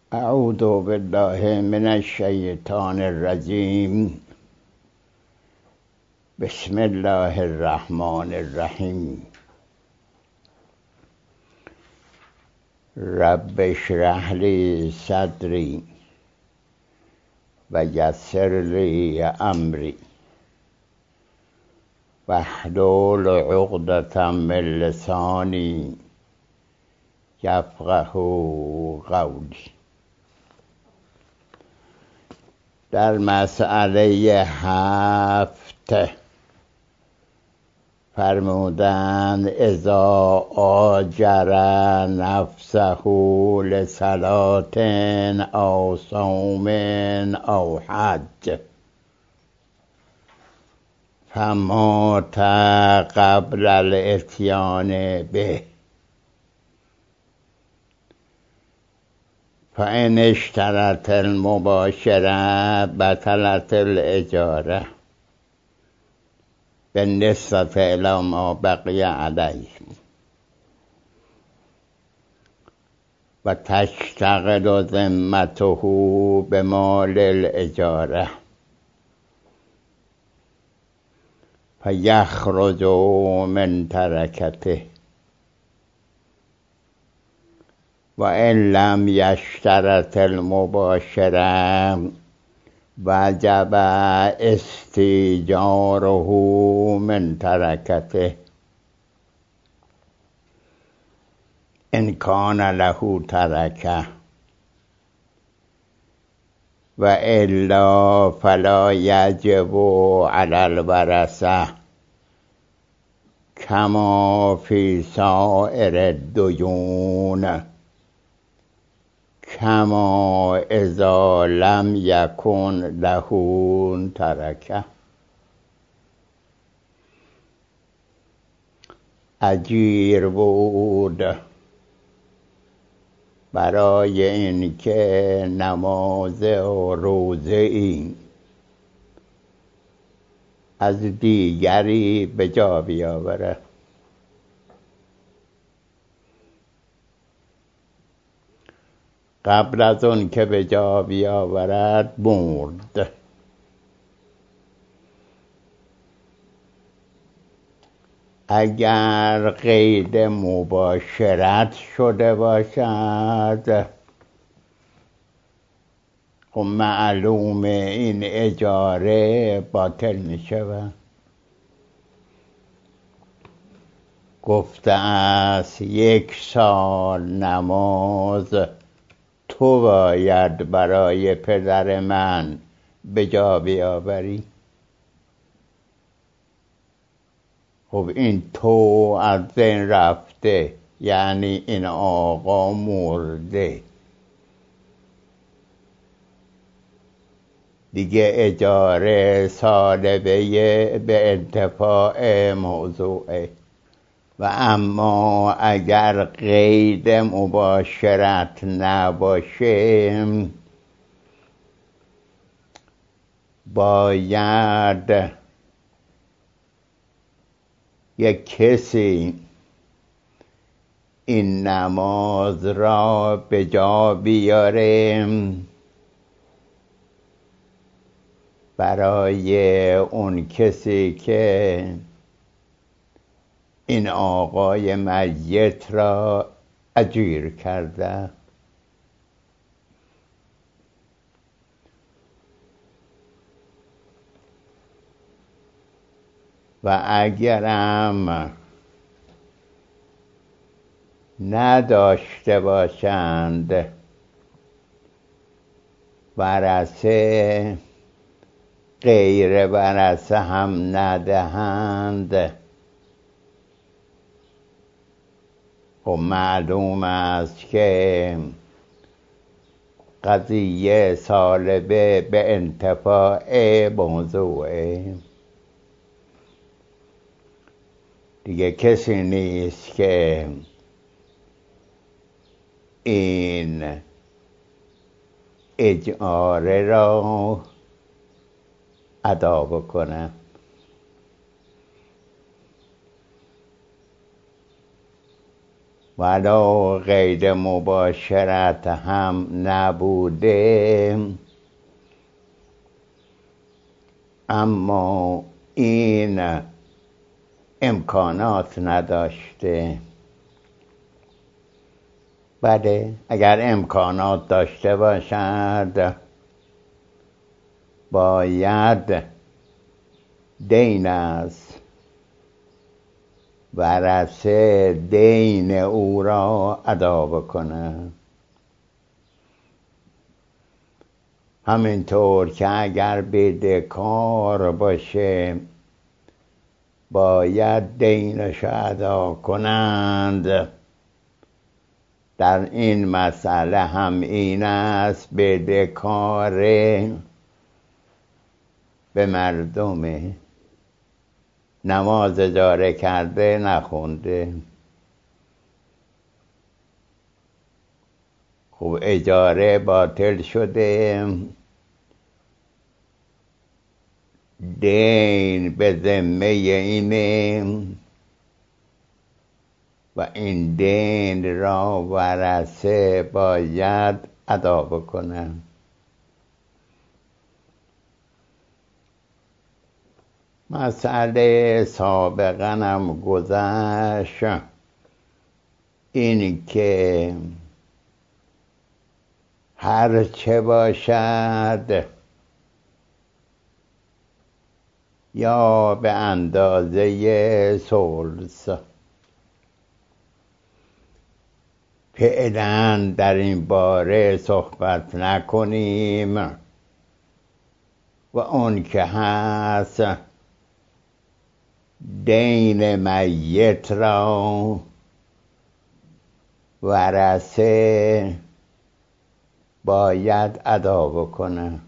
اعوذ بالله من الشیطان الرجیم. بسم الله الرحمن الرحیم. رب اشرح لی صدری و یسر لی امری واحلل عقدة من لسانی یفقه قولی. در مسئله 7 فرمودند اذا آجر نفسه لصلاة او صوم او حج فمات قبل الاتیان به فإن اشترط المباشرة بطلت الإجارة بالنسبة إلى ما بقي عليه وتشتغل ذمته بمال الإجارة فيخرج من تركته وإن لم يشترط المباشرة وجب استئجاره من تركته إن كان له تركة وإلا فلا يجب على الورثة كما في سائر الديون كما اذا لم يكن له ترکه. اجیر بود برای اینکه نماز و روزه ای از دیگری به جا بیاورد. قبل از اون که به جا بیاورد مرد. اگر قید مباشرت شده باشد خب معلوم این اجاره باطل می شود. گفته است 1 سال نماز تو باید برای پدر من به جا بیاوری. خب این تو از بین رفته، یعنی این آقا مرده دیگه. اجاره سالبه به انتفاع موضوعه. و اما اگر قید مباشرت نباشه باید یک کسی این نماز را به جا بیاره برای اون کسی که این آقای میت را اجیر کرده. و اگرم نداشته باشند ورثه، غیر ورثه هم ندهند، خب معلوم است که قضیه سالبه به انتفاع موضوعه. دیگه کسی نیست که این اجاره را ادا بکنه. ولا غیر مباشرت هم نبوده، اما این امکانات نداشته. بله، اگر امکانات داشته باشد باید دین است، ورثه دین او را ادا بکنه. همینطور که اگر بدهکار باشه باید دینش ادا کنند. در این مسئله هم این است، بدهکار به مردم نماز اجاره کرده نخونده، خب اجاره باطل شده، دین به ذمه اینه و این دین را ورثه باید ادا بکنه. مسئله سابقا هم گذشت، این که هر چه باشد یا به اندازه ثلث. فعلا در این باره صحبت نکنیم و اون که هست دین میت را ورثه باید ادا بکنه.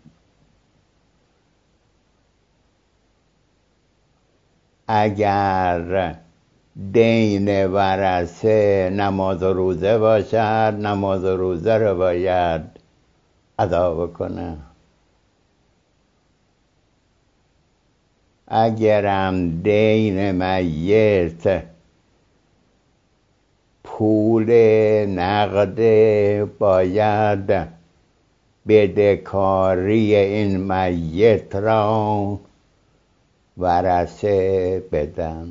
اگر دین ورثه نماز و روزه باشد، نماز و روزه رو باید ادا بکنه. اگرم دین میت پول نقد، باید بدهکاری این میت را ورثه بدن.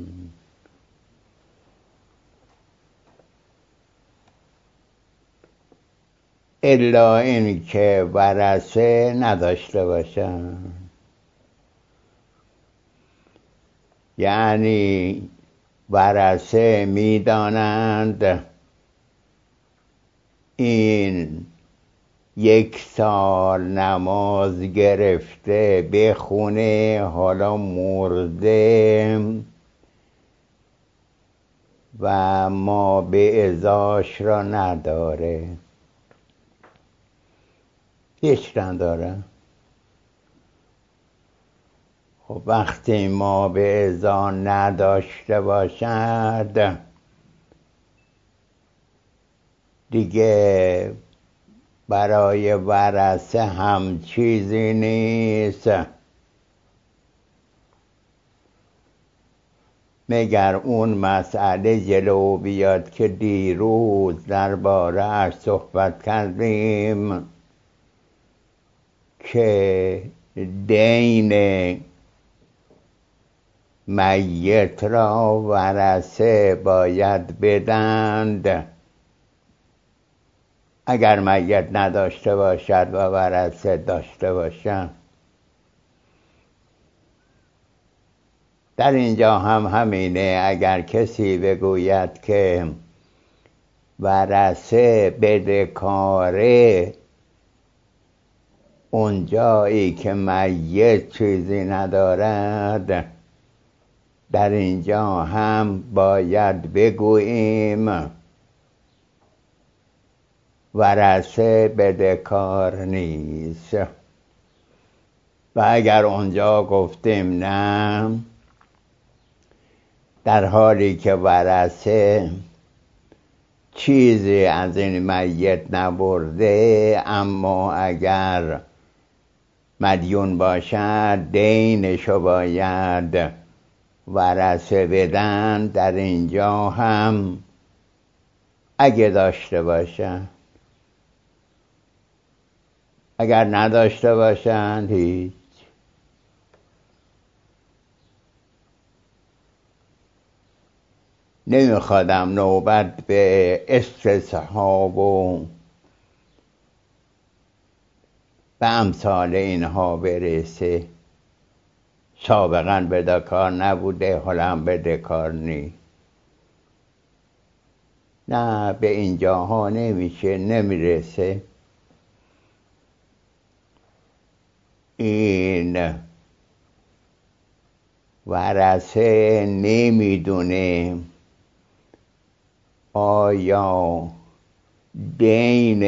الا این که ورثه نداشته باشن، یعنی ورثه میدانند این 1 سال نماز گرفته بخونه، حالا مرده و ما به ازاش را نداره، هیچ نداره. خب وقتی ما به ازا نداشته باشد دیگه برای ورثه هم چیزی نیست، مگر اون مسئله جلو بیاد که دیروز درباره‌اش صحبت کردیم که دین میت را ورثه باید بدند. اگر میت نداشته باشد و ورثه داشته باشد. در اینجا هم همینه، اگر کسی بگوید که ورثه بدهکاره اونجایی که میت چیزی ندارد، در اینجا هم باید بگوییم ورثه بدهکار نیست. و اگر اونجا گفتیم نه، در حالی که ورثه چیزی از این میت نبرده، اما اگر مدیون باشد دینشو باید ورثه بدن، در اینجا هم اگه داشته باشن. اگر نداشته باشن هیچ. نمیخوادم نوبت به استصحاب و به امثال اینها برسه. سابقا بدهکار نبوده، حالا هم بدهکار نی. نه، به اینجاها نمیشه، نمیرسه. این ورثه نمیدونه آیا دین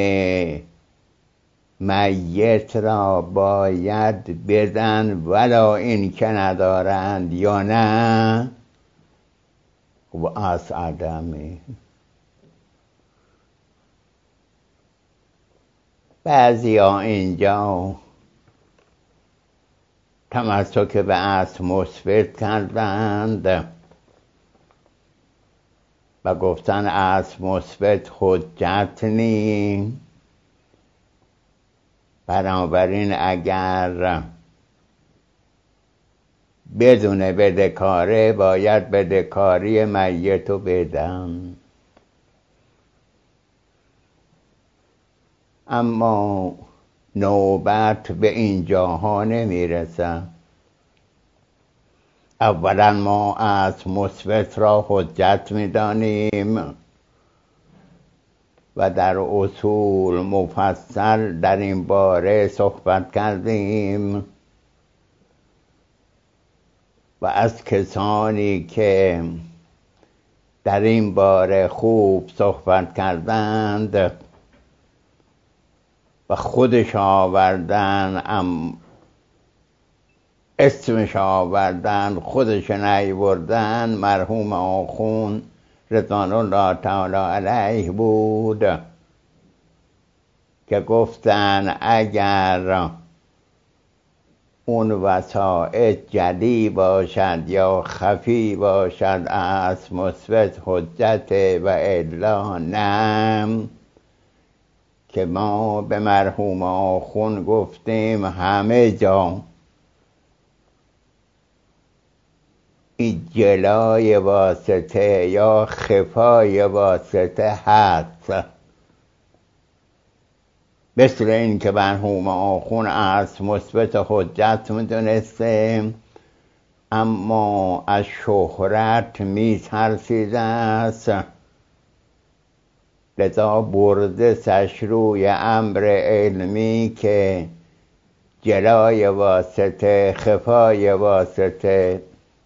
میت را باید بدن ولا این که ندارند یا نه. و از عدمه. بعضی ها اینجا تمسک به اصل مثبت کردند و گفتن اصل مثبت حجت نی. بنابراین اگر بدون بدهکاره باید بدهکاری میت رو بدن. اما نوبت به اینجاها نمیرسه. اولا ما از مثبت را حجت میدانیم و در اصول مفصل در این باره صحبت کردیم و از کسانی که در این باره خوب صحبت کردند و خودش آوردن، اسمش آوردن، خودش نیاوردن، مرحوم آخوند رضوان الله تعالی علیه بود که گفتن اگر اون وسائط جلی باشد یا خفی باشد از مثبت حجت و الا نم. که ما به مرحوم آخوند گفتیم همه جا این جلای واسطه یا خفای واسطه هست. مثل این که مرحوم آخوند از مثبت حجت میدونسته اما از شهرت میترسیده است، لذا برده سش روی امر علمی که جلای واسطه، خفای واسطه.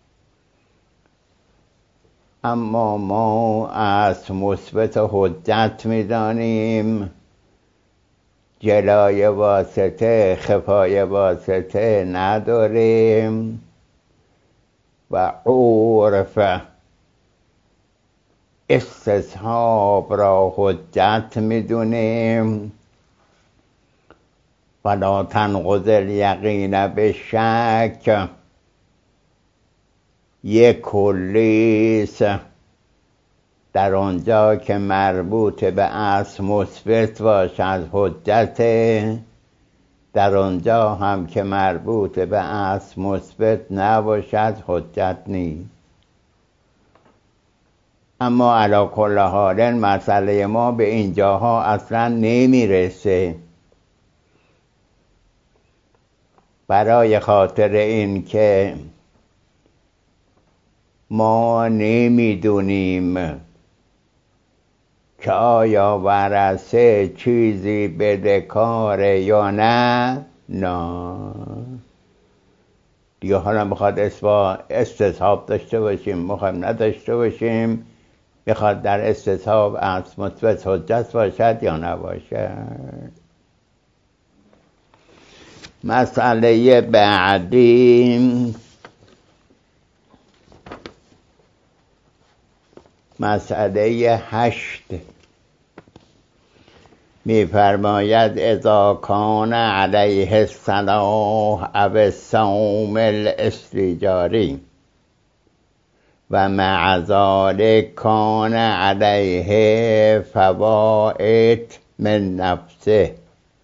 اما ما از مثبت حجت میدانیم، جلای واسطه، خفای واسطه نداریم و عرف استصحاب را حجت میدونیم. ولا تنقض الیقین به شک یک کلیست در آنجا که مربوط به اصل مثبت باشد حجت، در آنجا هم که مربوط به اصل مثبت نباشد حجت نیست. اما علی کل حال مسئله ما به اینجاها اصلا نمیرسه. برای خاطر این که ما نمیدونیم که آیا ورثه چیزی بدهکاره یا نه. دیگه حالا میخواد استصحاب داشته باشیم، میخوایم نداشته باشیم، میخواد در استصحاب از مثبت حجت باشد یا نباشد. مسئله بعدی مسئله 8 میفرماید اذا کان علیه الصلاح او الصوم الاستیجاری و مع ذلك کان علیه فوائد من نفسه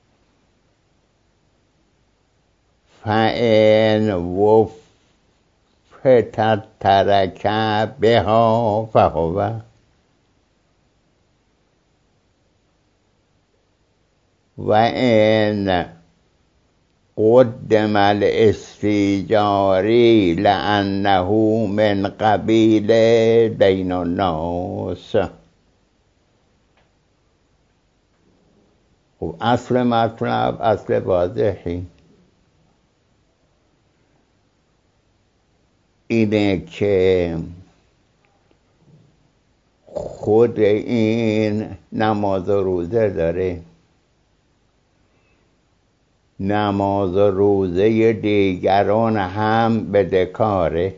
فإن وفتت ترک بها فهو و این قدم الاستیجاری لأنه من قبیل دین الناس. خب اصل مطلب اصل واضحی اینه که خود این نماز و روزه داره، نماز و روزه دیگران هم بدهکاره.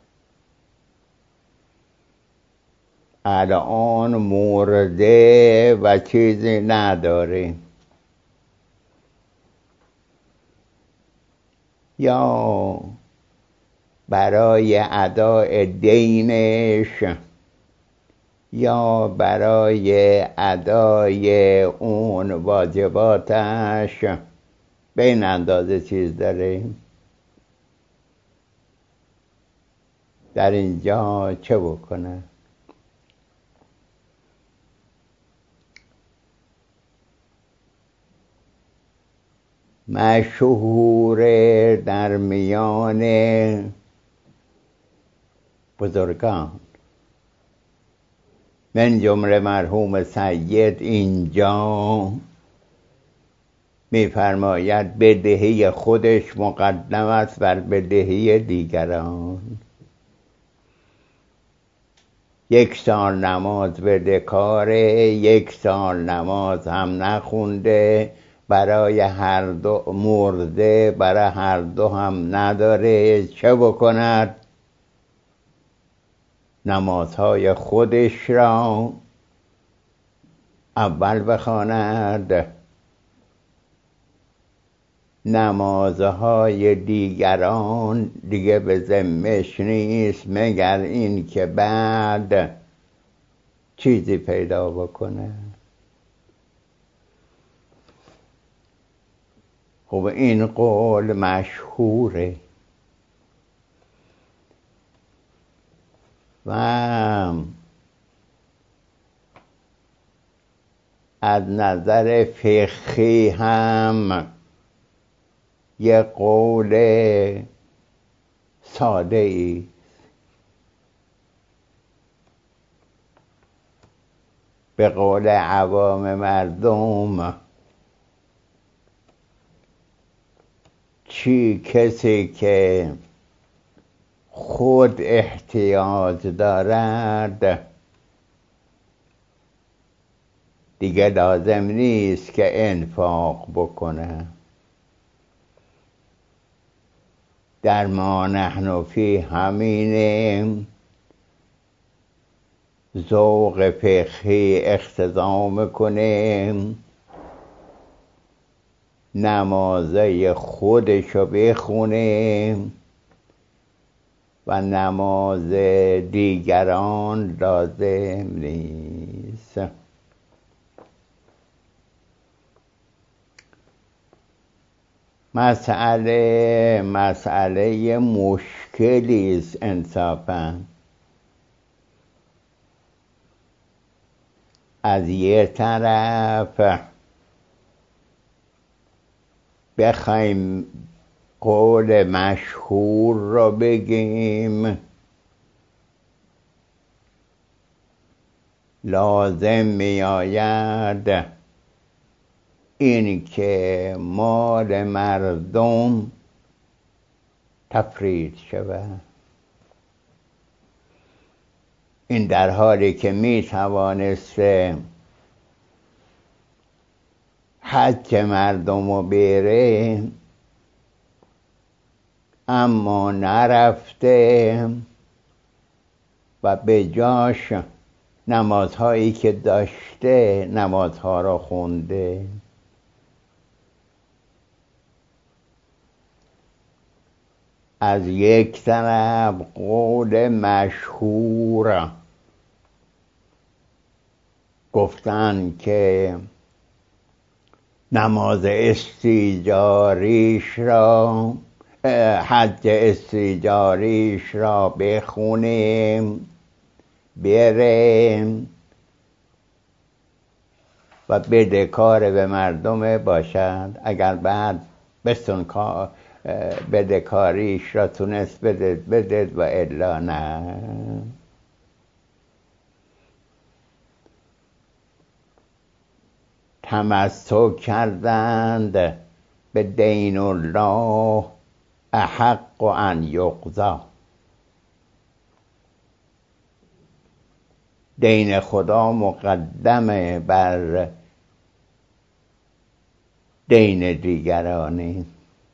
الان مرده و چیزی نداره، یا برای اداء دینش یا برای ادای اون واجباتش به این اندازه چیز داره. در اینجا چه بکنه؟ مشهور در میان بزرگان من جمله مرحوم سید اینجا می‌فرماید بدهی خودش مقدم است بر بدهی دیگران. 1 سال نماز بدهکاره، 1 سال نماز هم نخونده، برای هر دو مرده، برای هر دو هم نداره. چه بکند؟ نمازهای خودش را اول بخواند، نمازهای دیگران دیگه به ذمش نیست، مگر این که بعد چیزی پیدا بکنه. خب این قول مشهوره و از نظر فقهی هم یه قول ساده ای. به قول عوام مردم کسی که خود احتیاج دارد دیگه لازم نیست که انفاق بکنه. در ما نحن فی همینه ذوق فقهی اقتضا میکنه نمازه خودشو بخونه و نماز دیگران لازم نیست. مسئله مشکلی است انصافا. از یه طرف بخوایم قول مشهور رو بگیم، لازم می آید این که مال مردم تفرید شود. این در حالی که می توانسته حج مردم رو بره اما نرفته و به جاش نمازهایی که داشته نمازها را خونده. از یک طرف قول مشهور گفتن که نماز استیجاریش را حج استیجاریش را بخونیم بریم و بدهکار به مردم باشد. اگر بعد بستون بدهکاریش را تونست بدید و الا نه. تمسک کردند به دین الله احق ان یقضی. دین خدا مقدمه بر دین دیگرانی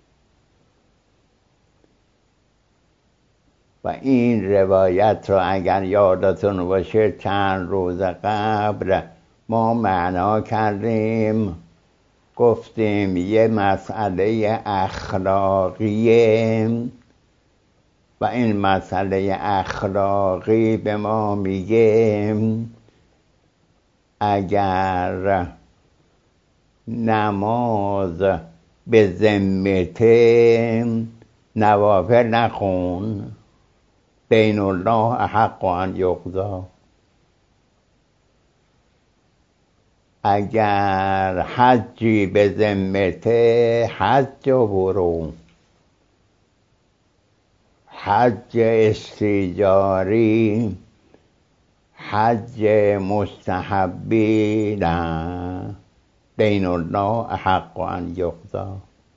و این روایت رو اگر یادتون باشه چند روز قبل ما معنا کردیم، گفتیم یه مسئله اخلاقیه و این مسئله اخلاقی به ما میگه اگر نماز به ذمت نوافل نخون دین الله احق ان یقضی. اگر حجی به ذمت حج برو، حج استیجاری حج مستحبی نه، دین الله احق ان یقضی.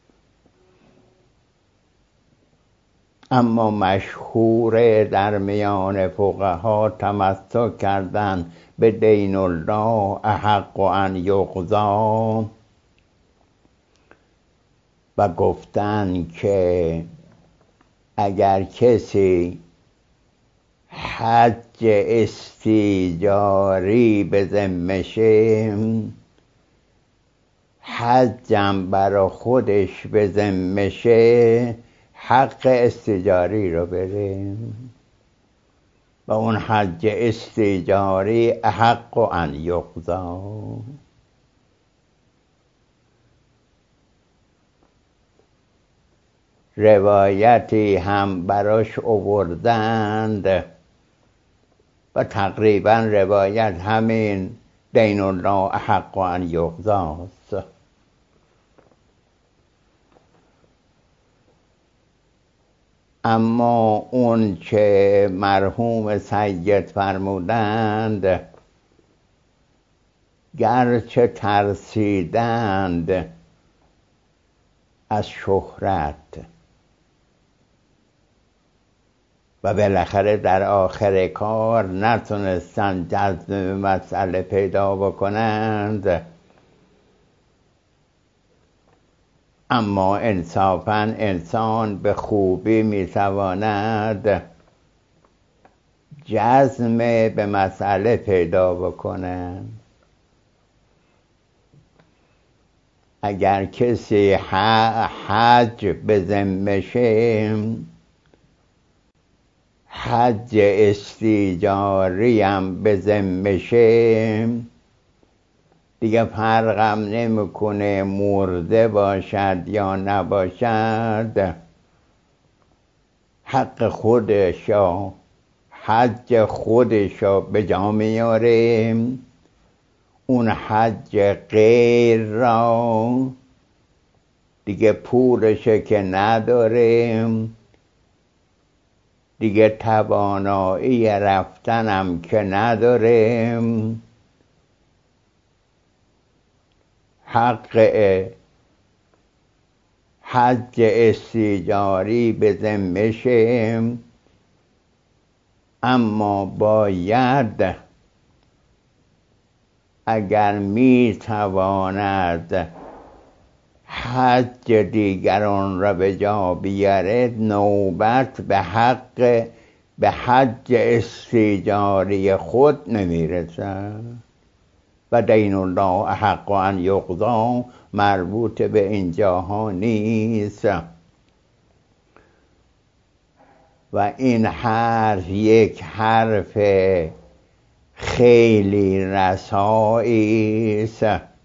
اما مشهور در میان فقها تمسک کردن به دین الله احق ان یقضی و گفتن که اگر کسی حج استیجاری به ذمشه، حجم برا خودش به ذمشه، حق استیجاری رو بده و اون حج استیجاری احق ان یقضی. روایتی هم براش آوردند و تقریبا روایت همین دین الله احق ان یقضی است. اما اون که مرحوم سید فرمودند گرچه ترسیدند از شهرت و بالاخره در آخر کار نتونستن جذب مسئله پیدا بکنند، اما انصافاً انسان به خوبی میتواند جزم به مسئله پیدا بکنه. اگر کسی حج به ذمشه، حج استیجاری هم به ذمشه، دیگه فرقم نمیکنه مرده باشد یا نباشد، حق خودشو حج خودشو به جا میاره. اون حج غیر را دیگه پولشه که نداره، دیگه توانایی رفتنم که نداره، حق حج استیجاری به ذمشه، اما باید اگر میتواند حج دیگران را به جا بیاره، نوبت به حج استیجاری خود نمیرسه و دین الله احق ان یقضی مربوط به اینجاها نیست. و این حرف یک حرف خیلی رسایی است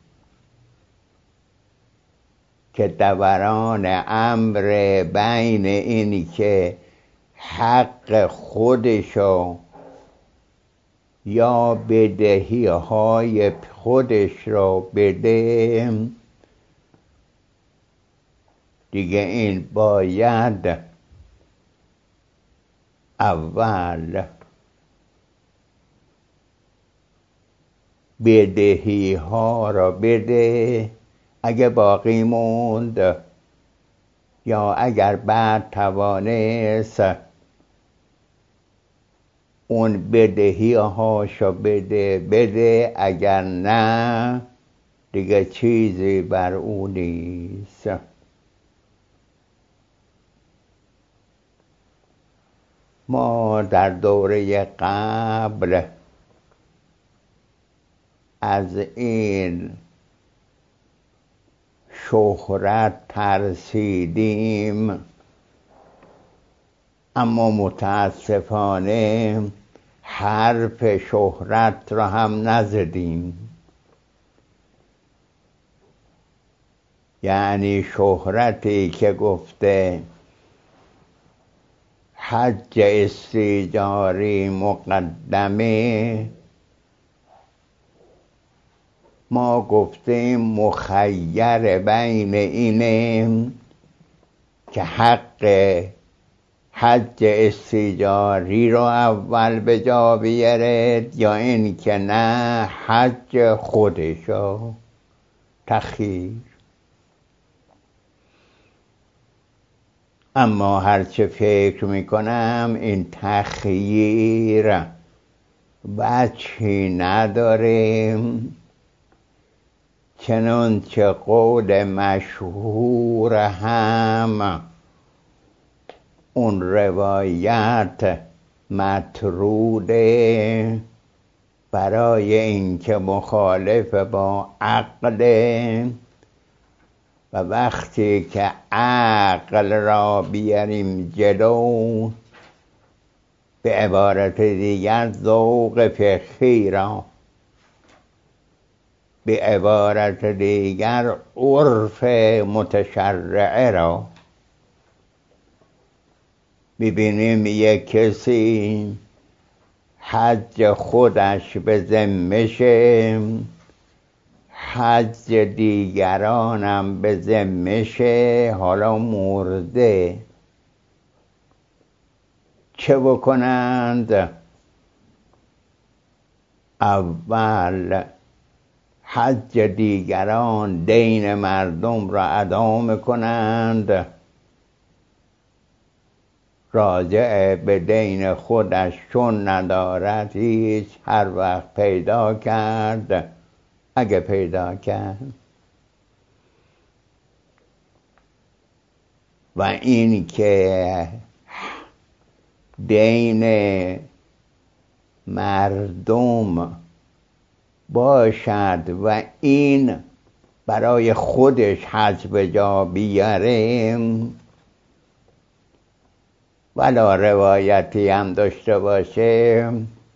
که دوران امر بین اینی که حق خودشو یا بدهی های خودش رو بده، دیگه این باید اول بدهی ها را بده اگه باقی موند، یا اگر بعد توانست اون بدهی هاشو بده، اگر نه دیگه چیزی بر او نیست. ما در دوره قبل از این شهرت ترسیدیم، اما متاسفانه حرف شهرت را هم نزدیم. یعنی شهرتی که گفته حج استیجاری مقدمه، ما گفتیم مخیر بین اینه که حق حج استیجاری رو اول به جا بیارد، یا این که نه حج خودشو تخییر. اما هرچه فکر میکنم این تخییر وجهی نداره، چنانچه قول مشهور هم اون روایت مطروده برای اینکه مخالف با عقله، و وقتی که عقل را بیاریم جلو، به عبارت دیگر ذوق فقهی را، به عبارت دیگر عرف متشرعه را، میبینیم یک کسی حج خودش به ذمشه، حج دیگرانم به ذمشه، حالا مرده، چه بکنند؟ اول حج دیگران دین مردم را ادا میکنند، راجع به دین خودش چون ندارد هیچ، هر وقت پیدا کرد، اگه پیدا کرد. و این که دین مردم باشد و این برای خودش حج به جا بیاره، ولا روایتی هم داشته باشه،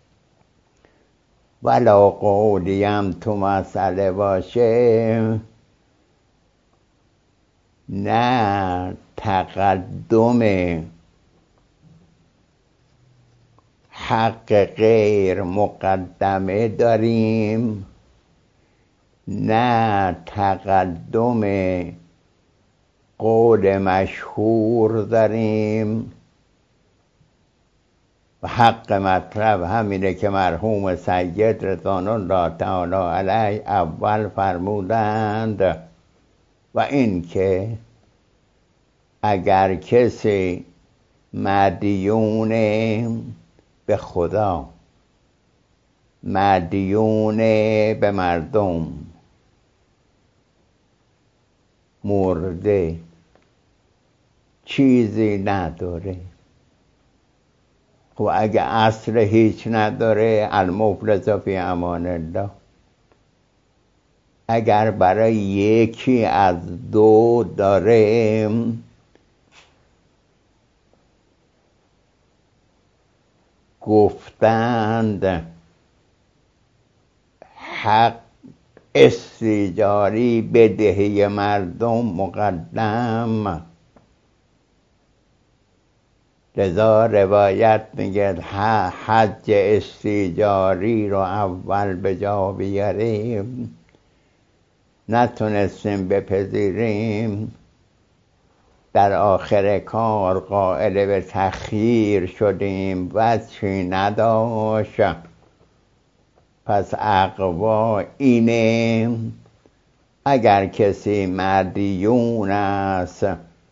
ولا قولی هم تو مسئله باشه، نه تقدم حق غیر مقدمه داریم، نه تقدم قول مشهور داریم. و حق مطلب همینه که مرحوم سید رضوان الله تعالی علیه اول فرمودند، و این که اگر کسی مدیون به خدا، مدیون به مردم، مرده، چیزی نداره، خب اگه اصل هیچ نداره، المفلس فی امان الله. اگر برای یکی از دو داره، گفتند حق استیجاری بدهی مردم مقدم. لذا روایت میگه حج استیجاری رو اول به جا بیاریم، نتونستیم بپذیریم، در آخر کار قائل به تأخیر شدیم، وجهی نداشت. پس اقوا اینه اگر کسی مدیون است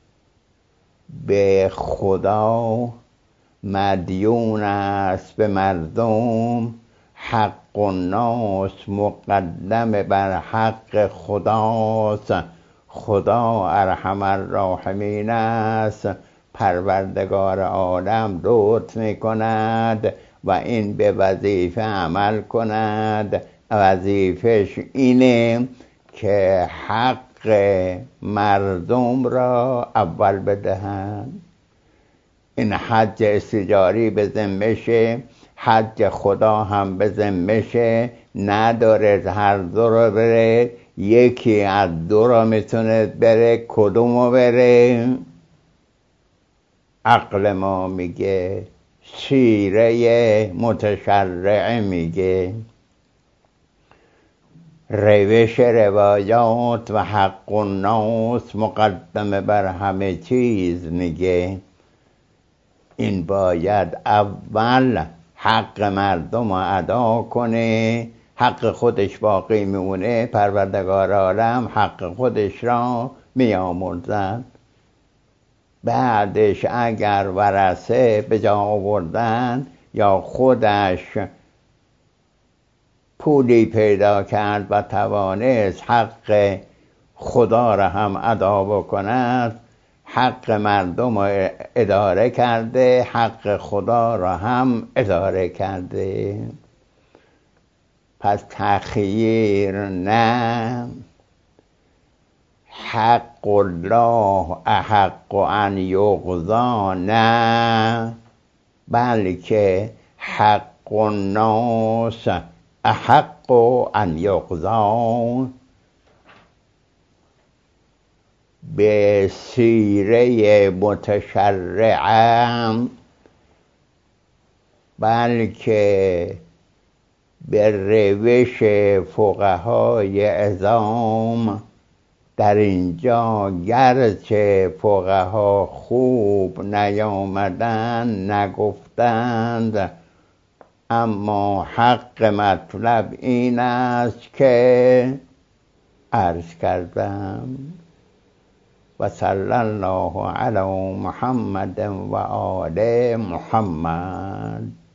به خدا، مدیون است به مردم، حق الناس مقدم بر حق خداست. خدا ارحم الراحمین است، پروردگار عالم لطف میکند و این به وظیفه عمل کند. وظیفش اینه که حق مردم را اول بدهند. این حج استیجاری به ذمشه، حج خدا هم به ذمشه، نداره هر دو رو بره، یکی از دو را میتونه بره، کدومو بره؟ عقل ما میگه، سیره متشرعه میگه، روش روایات و حق الناس مقدم بر همه چیز میگه. این باید اول حق مردم رو ادا کنه، حق خودش باقی میمونه، پروردگار عالم حق خودش را میامرزد. بعدش اگر ورثه به جا آوردن یا خودش پولی پیدا کرد و توانست حق خدا را هم ادا بکند، حق مردم را اداره کرده، حق خدا را هم اداره کرده. پس تخییر نه، حق الله احق ان یقضا نه، بلکه حق الناس احق ان یقضا. به سیره متشرعه، بلکه به روش فقهای عظام. در اینجا گرچه فقها خوب نیامدند، نگفتند، اما حق مطلب این است که عرض کردم. و صلی الله علی محمد و آل محمد.